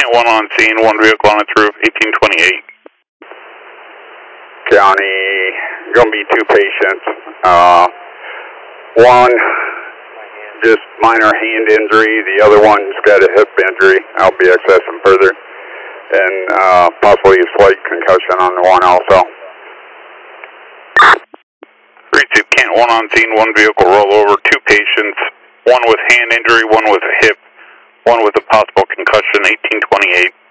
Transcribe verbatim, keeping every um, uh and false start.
Kent one on scene, one vehicle on its roof, eighteen twenty-eight. County, going to be two patients. Uh, one, just minor hand injury. The other one's got a hip injury. I'll be accessing further. And uh, possibly a slight concussion on the one also. three two, Kent one on scene, one vehicle rollover, two patients. One with hand injury, one with a hip, one with a possible concussion, eighteen twenty-eight.